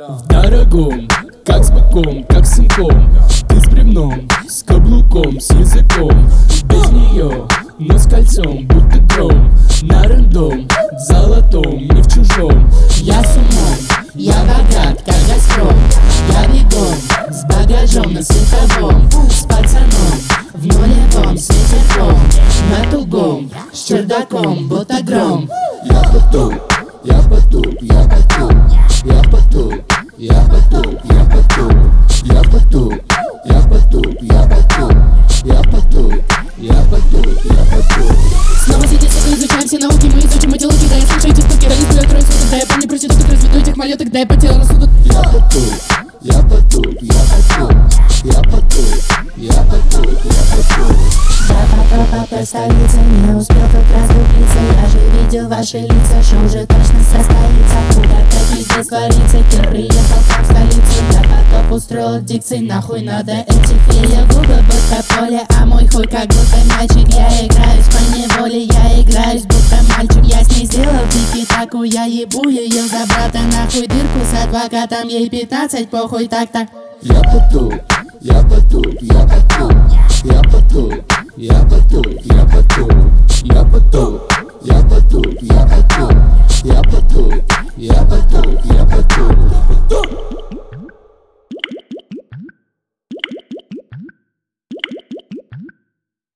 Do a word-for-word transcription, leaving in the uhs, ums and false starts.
В дорогом, как с быком, как с сынком. Ты с бревном, с каблуком, с языком. Без нее, но с кольцом, будто гром. На рандом, в золотом, не в чужом. Я с умом, я богат, как Газпром. Я бегом, с багажом на световом. С пацаном, в нулевом, с ветерком. На тугом, с чердаком, будто гром. Я потуп, я потуп, я потуп, я потуп, я потуп, я потуп, я потуп, я потуп, я потуп, я потуп, я потуп, я потуп. Снова сидеть, мы изучаем все науки, мы изучим эти луки. Да я слушайте стуки, да не сплю, открою суду. Да я помню, прочитаю, тут разведу этих малюток. Да я по телу рассуду. Я потуп, я потуп, я потуп, я потуп, я потуп, я потуп. Я потопал по столице, не успел как разлюбиться. Я же видел ваши лица, шоу уже точно состоится. Куда-то пиздец творится, Кир приехал сам в столицу. Я потоп устроил дикции, нахуй надо эти феи. Губы будто поле, а мой хуй как будто мальчик. Я играюсь по неволе, я играюсь будто мальчик. Я с ней сделал дикий таку, я ебу ее за брата. Нахуй дырку с адвокатом, ей пятнадцать, похуй так-так. Я потуп, я потуп, я потуп, я потуп, я потуп, я потуп, я потуп, я потуп, я потуп, я потуп, я потуп, я потуп.